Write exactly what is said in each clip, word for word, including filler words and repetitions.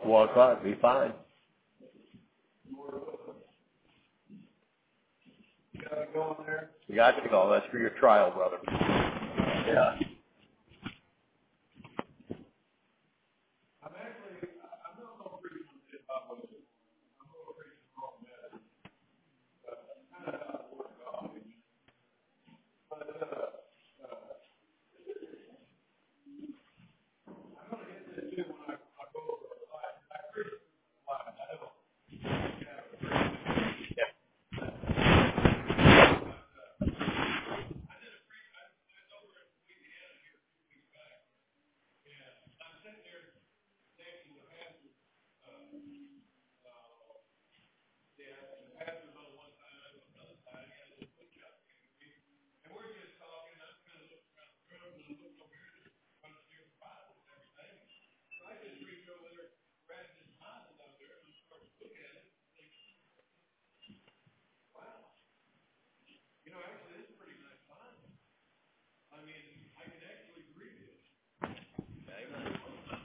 One o'clock, be fine. You gotta go in there. You got to go. That's for your trial, brother. Yeah. I'm actually, I'm not going to preach on this, by the way. I'm going to preach on all that. But that's kind of how the Word of God is. But, uh, uh, I'm going to hit this too when I, I go over a slide. I preach a slide. I don't. Yeah. You know, actually, it's a pretty nice line. I mean, I can actually read it. Amen.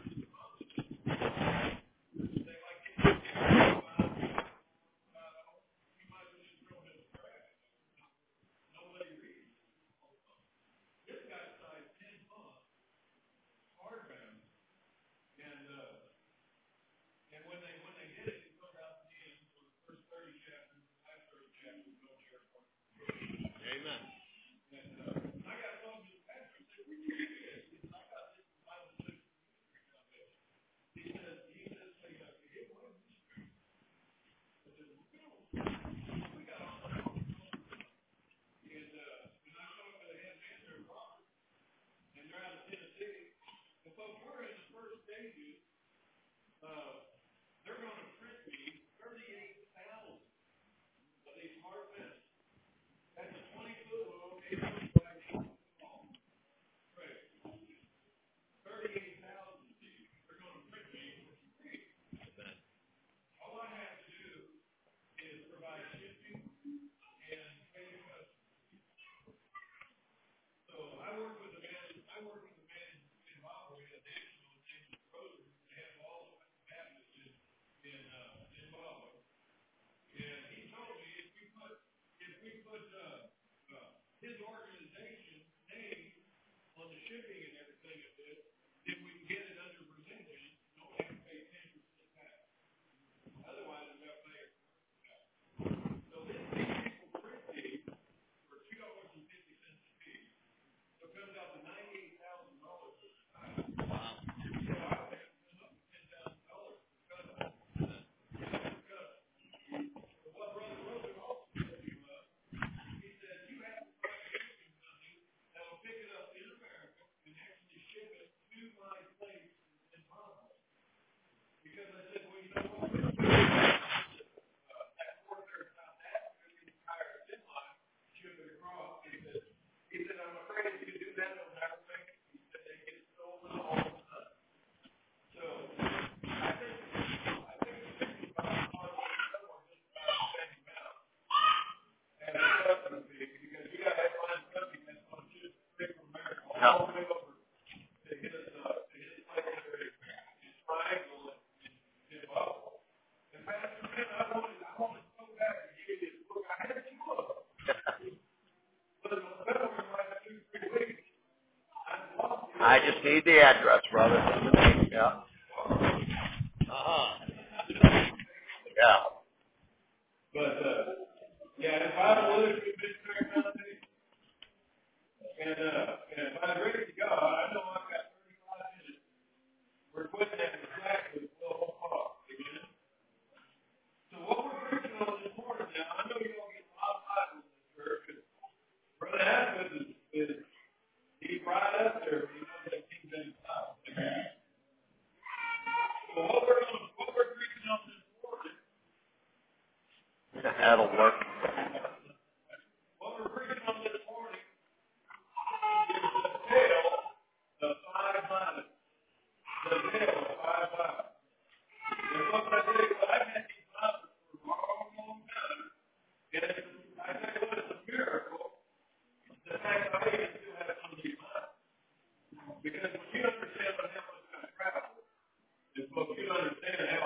Nobody reads. This guy signed ten months, hardbound, and uh, and when they when they did it, it comes out the end for the first thirty chapters, the last thirty chapters, no share for it. Amen. And uh, I got told to the pastor, I said, "Where you read this?" He said, "I got this in Bible study." He says, he says, "Hey, uh, hey, what is this?" I said, "We don't, we got all that." And uh, and I showed up at a head man there, Robert, and they're out of Tennessee. And folks, we're in the first stages. Uh, they're going to print me thirty-eight thousand of these hardbacks. That's a twenty-foot roll, eight foot wide, eight foot long. Right. thirty-eight thousand of these. They're going to print me for free. All I have to do is provide shipping and pay the customer. So I work with a man. I work with a man in Zimbabwe, a national named Rosen. They have all the Baptists in in uh, Zimbabwe, and he told me if we put if we put uh, uh, his organization name on the shipping and everything of this, then we can get it under Brazilian. You don't have to pay ten percent tax. Otherwise, we got to pay. So this these people print these for two dollars and fifty cents a piece. So it comes out to ninety-eight thousand dollars at the time. Wow. So I think it comes up to ten thousand dollars per customer. But what Brother Rosen also told me was, he said, you have to find a shipping company that will pick it up in America and actually ship it to my place in Zimbabwe. Because I said, well, you know what? Uh, that port there is not that. Because the entire zip line ship it across. He said, he said, I'm afraid if you do that, it'll never make it. He said, they get stolen all the time. So I think I think sixty-five dollars somewhere just about the same amount as a customer fee because you got to have one company that's going to ship straight from America all the way over to his uh, to his place there in Triangle in Zimbabwe. And Pastor Ben, I wanted I wanted to go back and give you this book. I had it you up. But in February last two, three weeks, I lost it. I just need the address, brother. Yeah. Uh-huh. Yeah. But uh, yeah, if I would have been fair Sunday, and uh, and if I agree to God, I know I've got thirty-five minutes. We're quitting at exactly twelve o'clock. Amen. So what we're preaching on this morning now, I know you don't get a lot of Bibles in this church. Because Brother Adams is, is he's right up there. He knows that King James Bible. Amen. So what we're on, what we're preaching on this morning. That'll work. What we're preaching on this morning is the tale of five lives. The tale of five lives. And what I did is I had these lives for a long, long time. And I tell you what, it's a miracle. The fact that I even still have some of these lives. Because when you understand what happened to travel, is what you understand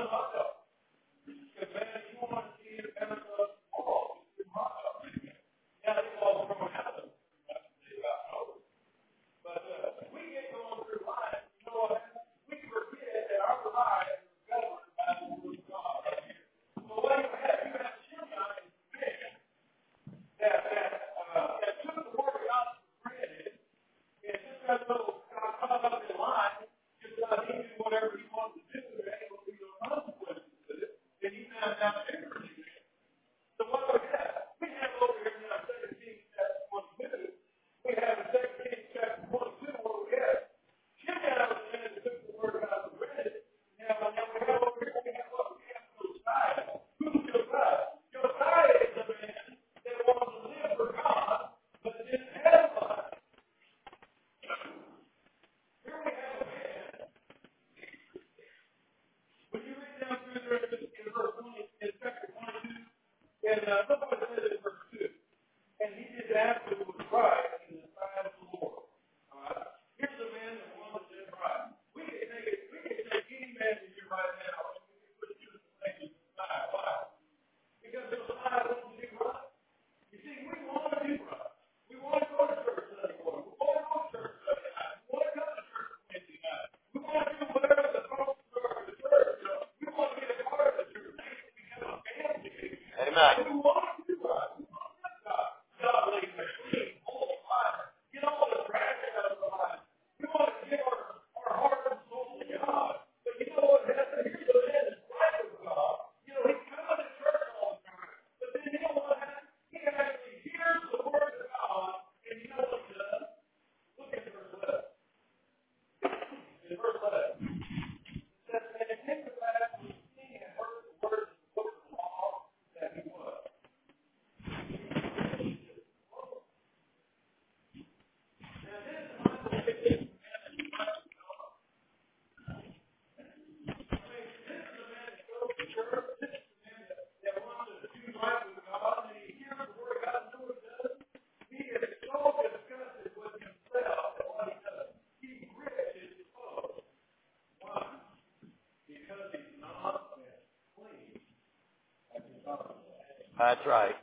That's right.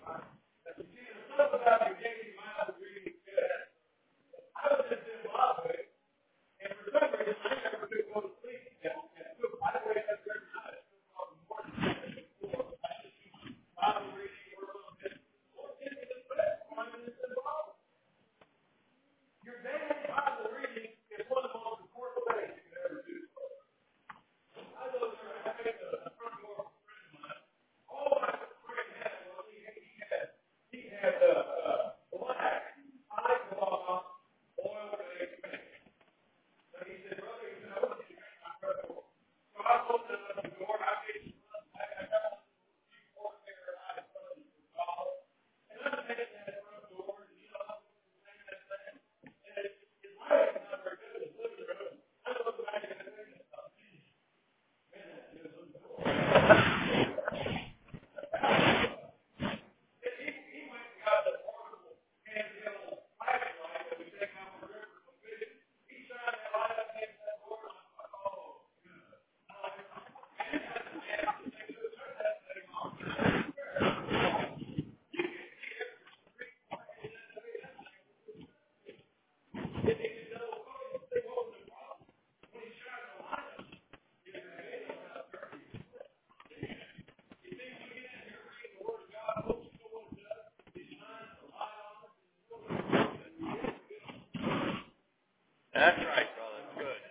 That's right, brother. Good.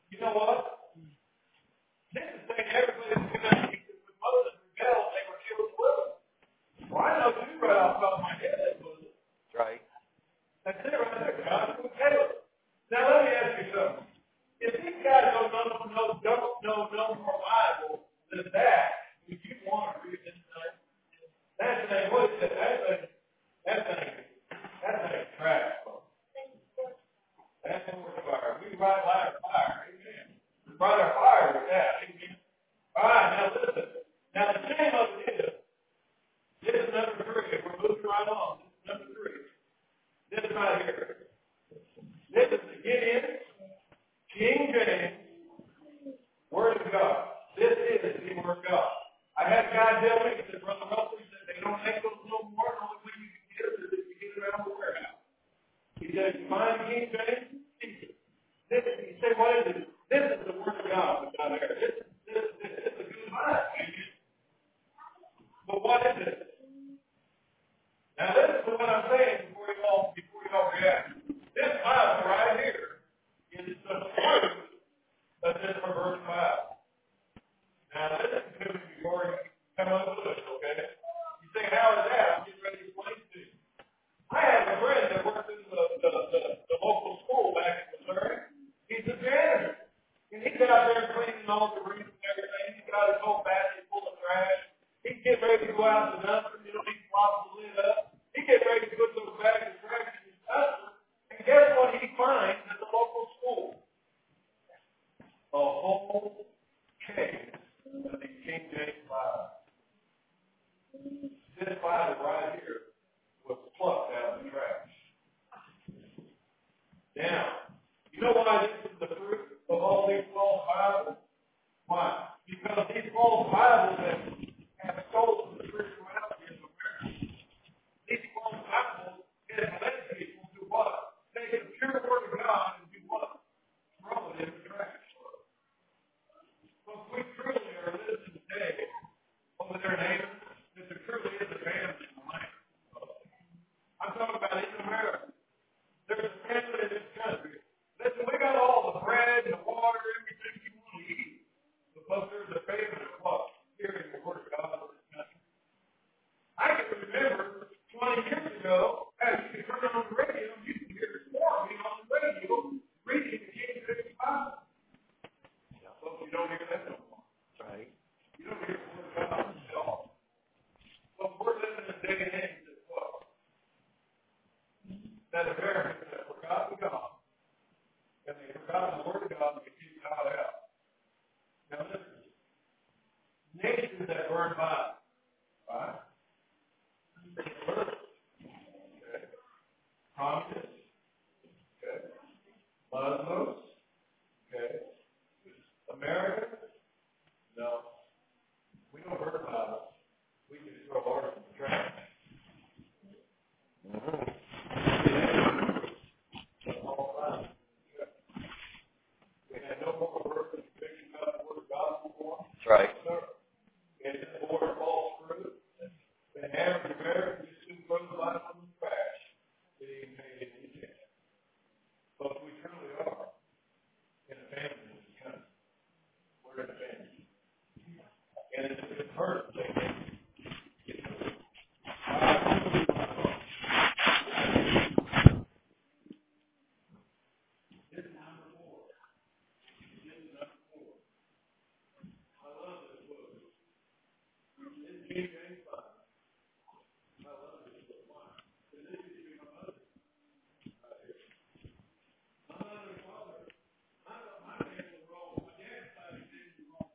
You know what? This is the thing everybody's going to with Moses rebelled, they were killed with them. Well, I know you right off the top of my head they was. That's right. That's it right there. God was Caleb. Now let me ask you something. If these guys don't know no don't know no more Bible than that, would you want to read this thing? That thing, what is it? That thing, that thing, that thing trash. That's more fire. We ride light or fire. Amen. We ride our fire with that. Amen. All right, now listen. Now the shame of it is, this is number three. If we're moving right on, this is number three. This right here. This is the Gideon, King James, Word of God. This is the Word of God. I had a guy tell me, he said, Brother Russell, he said, they don't make those no more. The only way you can get it is if you get it out of the warehouse. He said, you find King James? This, he said, what is it? This is the Word of God that's out there. This, this, this, this is a good mind. But what is it? Now listen to what I'm saying before you all, before you all react. This Bible right here is the fruit of this perverse Bible. Now listen to me before you come up with it, okay? You say, how is that? I'm getting ready to explain to you. I have a friend that works in the, the, the, the local school back in Missouri. He's a janitor. And he's out there cleaning all the rooms and everything. He's got his whole basket full of trash. He's getting ready to go out to the dumpster. You know, he flops the lid up. He's getting ready to put those bags of trash in his dumpster. And guess what he finds at the local school? A whole case of the King James Bible. This Bible right here was plucked out of the trash. Now, you know why this is the fruit of all these false Bibles? Why? Because these false Bibles have, have stolen the spirituality of America. These false Bibles have led people to what? Take the pure Word of God and do what? Throw it in the trash. But we truly are living today over their neighbors. There truly is a family in the land. I'm talking about in America. There's a family in this country. Listen, we got all the bread and the water, everything you want to eat. But there's a family of what? Hearing the Word of God in this country. I can remember twenty years ago, as you could turn on the radio, you could hear Stormy on the radio reading the King James Bible. Well, you don't hear that no more. Right. You don't hear the Word of God at all. Well, we're living in a day and age that what? That Americans have forgotten God. And they forgot the Word of God and they keep God out. Now listen. Nations that burn Bible. Right? Okay. Communists. Okay. Muslims. Okay. America? No. We don't burn Bible. We just throw ours in the trash. Mm-hmm. All right. We had no more work than conviction about the Word of God before. That's right. Sir. And it's more false fruit. The average American just soon throws the Bible in the trash. It ain't paid any attention. But we truly are in a family in this country. We're in a family. And it's a good hurt thing. This is number four. This is number four. I love this book. This is King James Bible. I love this book. Why? Because this used to be my mother. Right here. My mother and father, my, my name was wrong. My dad's side of the name was wrong.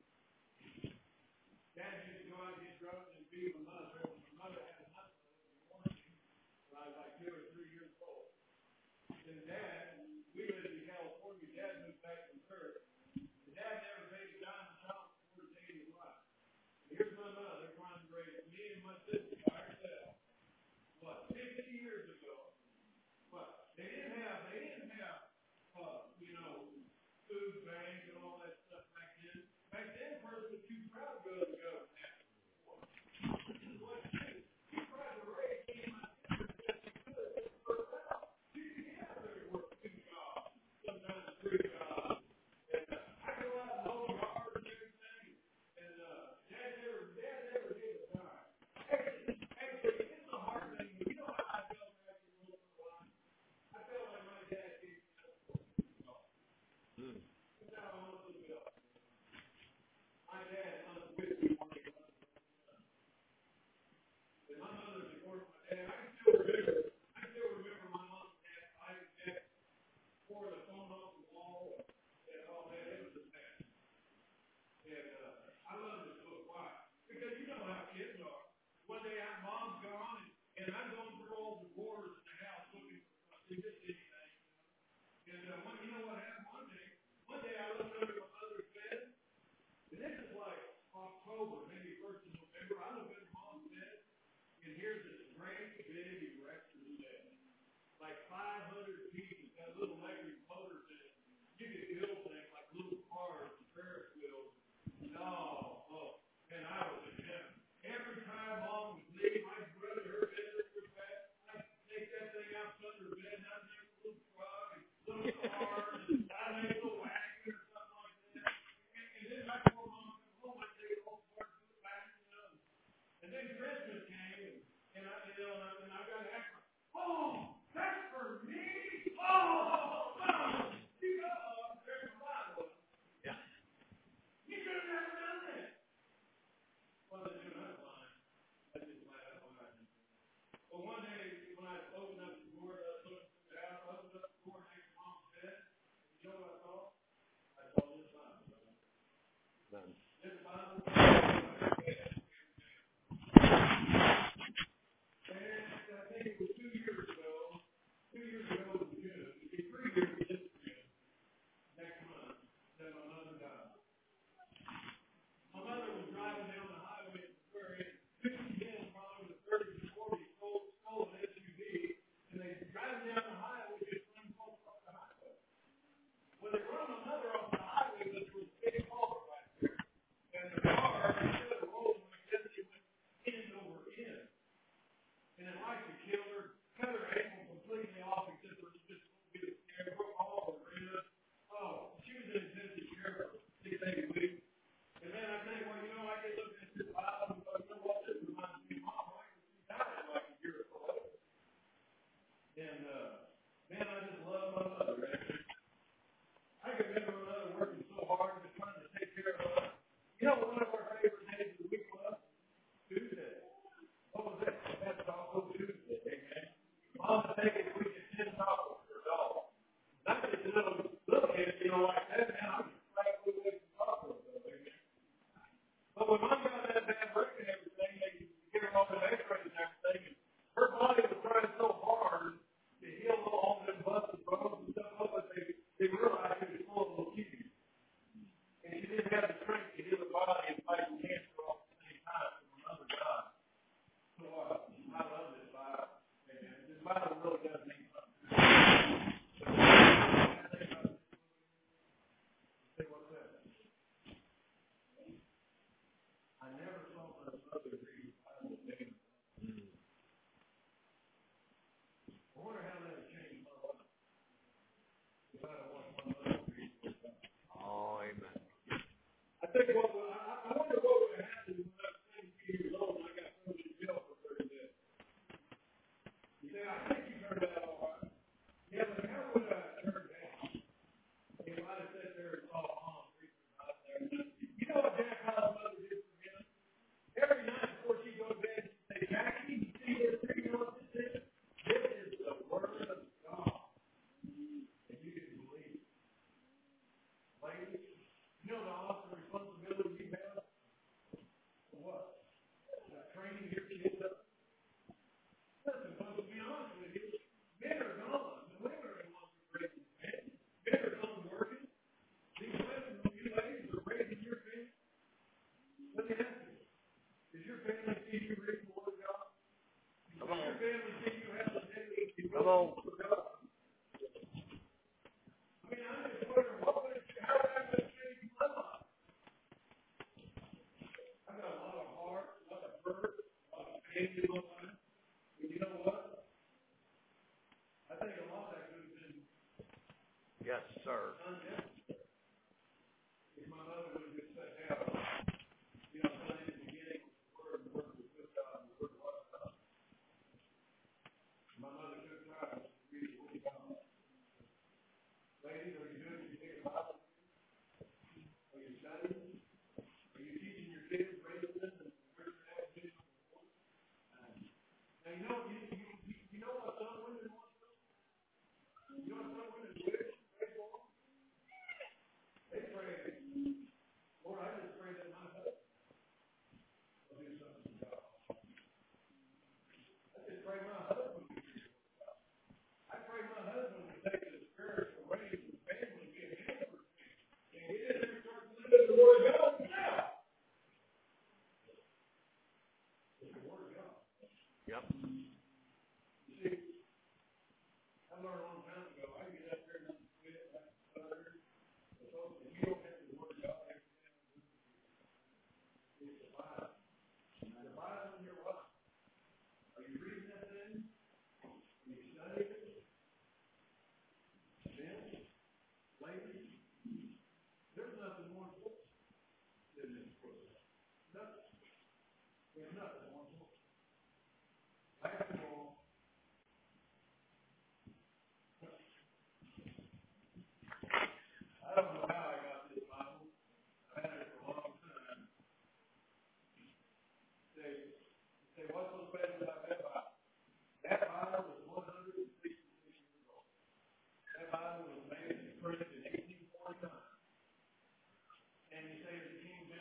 Dad used to go out and get drunk and beat my mother. My mother had a husband when I was like two or three years old. And Dad, we lived in California. Dad moved back to Missouri. And Dad never paid a dime of child support a day in his life. And here's my mother trying to raise me and my sister by herself. What, fifty years ago? What? They didn't have, they didn't have, uh, you know, food banks and all that stuff back then. Back then, a person was too proud to go to the government. What you do? You try to raise me and my sister just as good as the first out. You can have their work two jobs, sometimes three jobs, And you say the King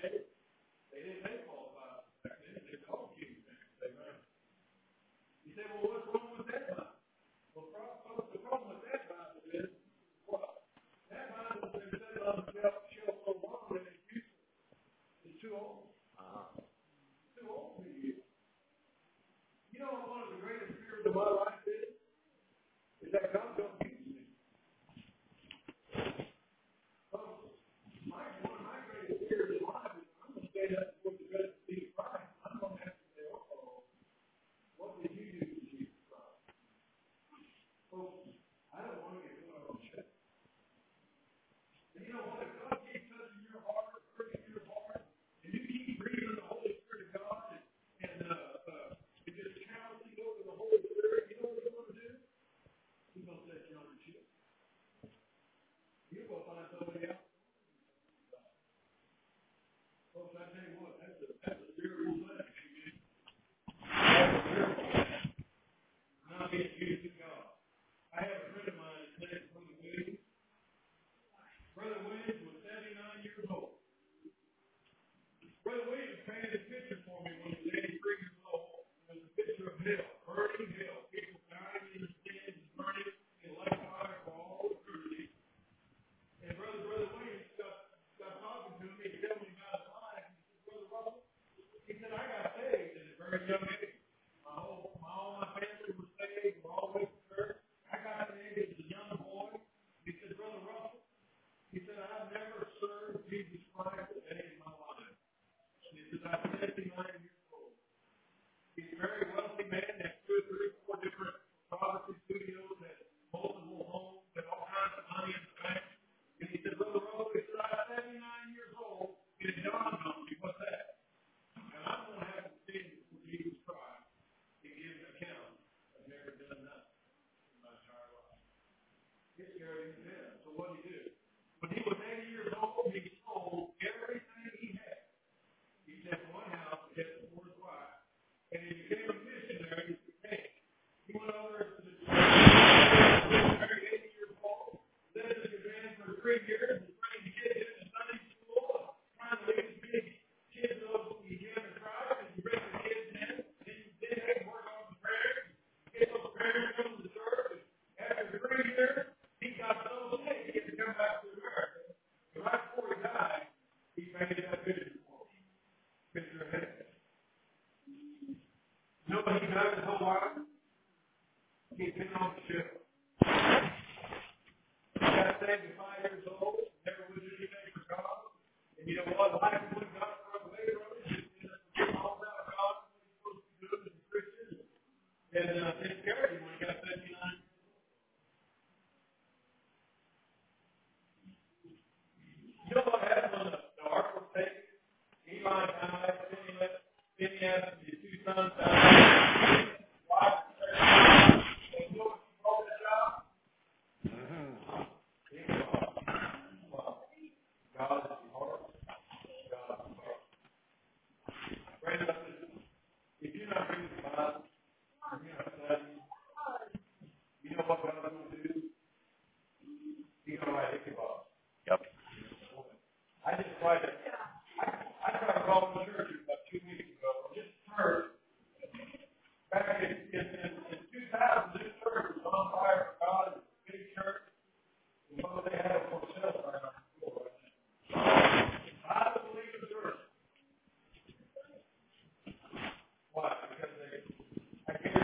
And you know what? If God keeps touching your heart, pricking your heart, and you keep breathing the Holy Spirit of God and, and, uh, uh, and just challenging over the Holy Spirit, you know what He's going to do? He's going to set you on your ship. You're going to find somebody else. Folks, I tell you what, that's a, that's a spiritual blessing. That's a spiritual blessing. Not being used to God. I have a friend of mine, his name is Brother Williams. Brother Williams was seventy-nine years old. Brother Williams painted a picture for me when he was eighty-three years old. It was a picture of hell, burning hell. People dying in the sins and burning in lake fire for all eternity. And Brother Brother Williams got, got talking to me, telling me about his life. He said, Brother Russell, he said, I got saved at a very young age. My whole, my, all my family was saved. We're all went to church. I got saved as a young boy. He said, Brother Russell, he said, I've never served Jesus Christ a day in my life. He said, I'm seventy-nine years old. He's a very wealthy man. Has two or three, four different photography studios, has multiple homes, and all kinds of money in the bank. And he said, Brother Russell, he said, I'm seventy-nine years old. It dawned on me, what's that? And I'm going to have to stand before Jesus Christ and give an account. I've never done nothing in my entire life. It scared him to death. So what did he do? When he was eighty years old, he sold everything he had. He left one house and kept it for his wife. And he became a missionary to Spain. He went over to the very eighty years old, lived in Japan for three years, and trained kids in Sunday school, trying to lead big kids over to the American tribe, and he bring the kids in, and then they work on the prayers, get those prayers come to the church. After three years, he got so sick he had to come back to America. And right before he died, he painted that picture for me. Picture of heaven. You know what he done his whole life? He's been on the ship. He got saved at five years old, never would do anything for God. And you know what? Life is when God runs away from it. He's all about God, what he's supposed to be doing as a Christian. And uh, it scared him when he got seventy-nine. You know what happened when the, the ark was taken? Eli died, Phineas and his two sons died. Wife and church. And you know what he called that job? God is the heart. God is the heart. Brandon, if you're not reading the Bible, if you're not studying, you know what God's going to do? He's going to write Ichabod. Yep. I just tried to, I, I tried to call the church about two weeks ago. Just church. Back in, in, in, in two thousand, this church was on fire for God. It was a big church. And so they had a for sale sign on the floor. I don't believe the church. Why? Because they, I can't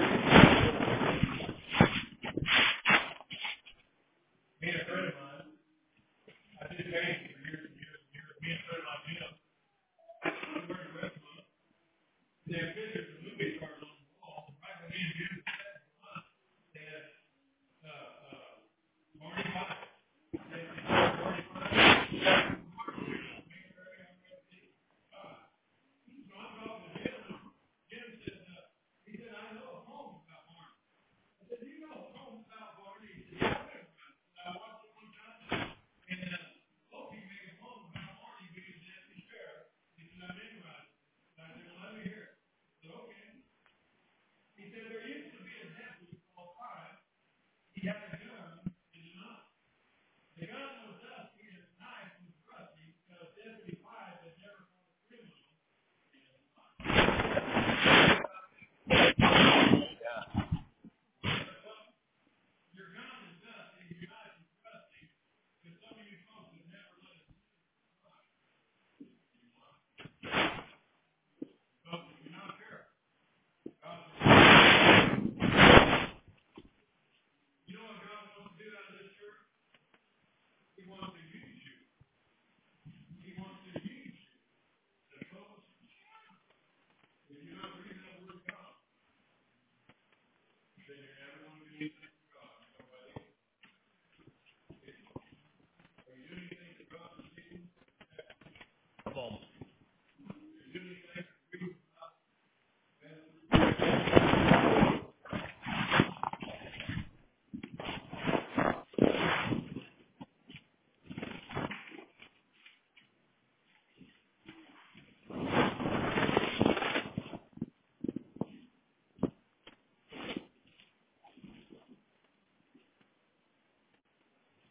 me and a friend of mine, I did banking for years and years and years. Me and a friend of mine, Jim, we were in a restaurant. They had pictures of movie stars on the wall. Right when me and Jim sat in front, they had uh, uh, Marty White. They had Marty White. So I'm talking to Jim. Jim said, uh, he said, I know a poem about Marty. I said, do you know a poem about Marty? He said, yeah, I know. I watched it one time. And uh, Loki made a poem about Marty being an empty sheriff. He said, I memorized it. And I said, well, let me hear it. I said, okay. He said, there used to be a nephew called Pride. He had a gun and a knife. The gun was dusty and the knife was rusty because Deputy Pride had never caught a criminal. Your gun is dusty, your knife is rusty, because some of you folks have never let it but if you're not careful, God you know what God wants to do out of this church? He wants to use you. He wants to use you. The folks, if you're not reading that word of God, then you're never going to be used.